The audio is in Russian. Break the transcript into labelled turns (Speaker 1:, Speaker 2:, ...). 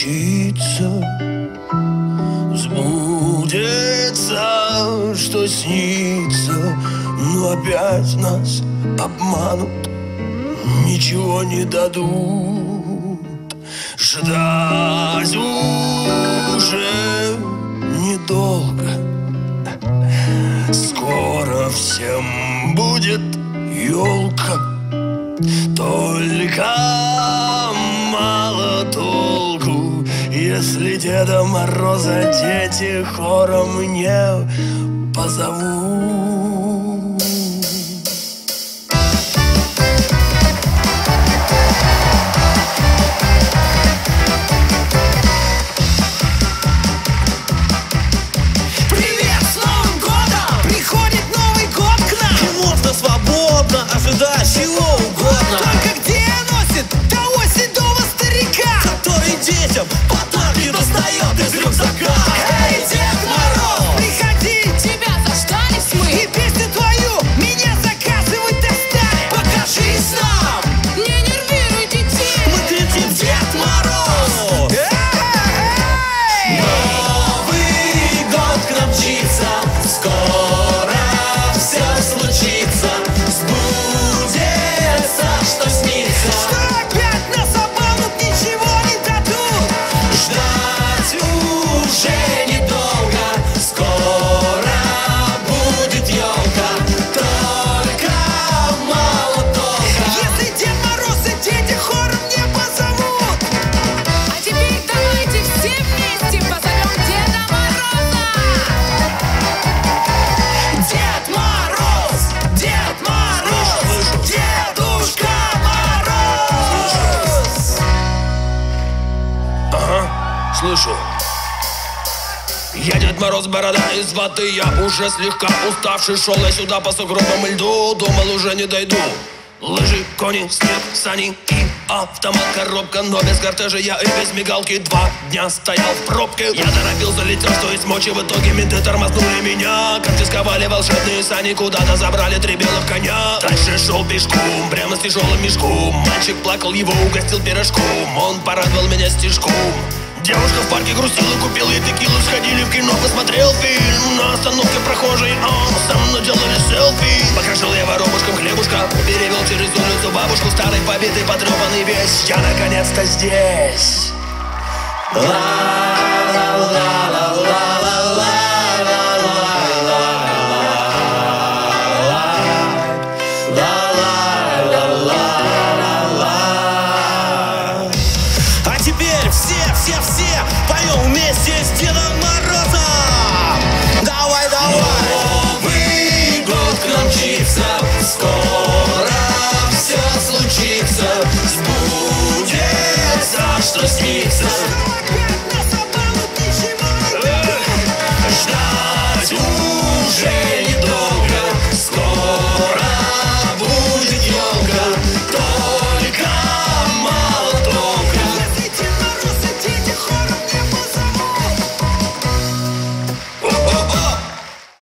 Speaker 1: случится, сбудется, что снится, но опять нас обманут, ничего не дадут. Ждать уже недолго, скоро всем будет елка. Только мало толку, если Деда Мороза дети хором не позовут.
Speaker 2: Привет, с Новым годом! Приходит Новый год к нам, и можно свободно ожидать чего угодно. Только где носит того седого старика, который детям подарки достает из рюкзака? Эй, Дед Мороз, приходи,
Speaker 3: Тебя заждались мы,
Speaker 2: и песню твою меня заказывать достали. Покажись нам,
Speaker 3: не нервируй детей.
Speaker 2: мы кричим: Дед Мороз! Эй! Новый год к нам мчится, скоро все случится, сбудется, что снится. Что опять нас обманут, ничего не дадут. Ждать уже недолго, скоро будет елка. Только мало толка, если Дед Мороз и дети хором не позовут.
Speaker 3: А теперь давайте все вместе позовем Деда Мороза.
Speaker 2: Дед Мороз, Дед Мороз, Дедушка Мороз.
Speaker 1: Ага, слышу. Я Дед Мороз, борода из ваты, я уже слегка уставший. Шел я сюда по сугробам и льду, думал, уже не дойду. Лыжи, кони, снег, сани и автомат, коробка, но без кортежа я и без мигалки 2 дня стоял в пробке. Я торопился, летел, что есть мочи, в итоге менты тормознули меня. Конфисковали волшебные сани, куда-то забрали 3 белых коня. Дальше шел пешком, прямо с тяжелым мешком. Мальчик плакал, его угостил пирожком. Он порадовал меня стишком. Девушка в парке грустила, купила ей текилу, сходили в кино, посмотрел фильм. На остановке прохожий, со мной делали селфи. Покрошил я воробушком хлебушка, перевел через улицу бабушку. Старый, побитый, потрепанный весь, я наконец-то здесь.
Speaker 2: Ла-ла-ла-ла-ла.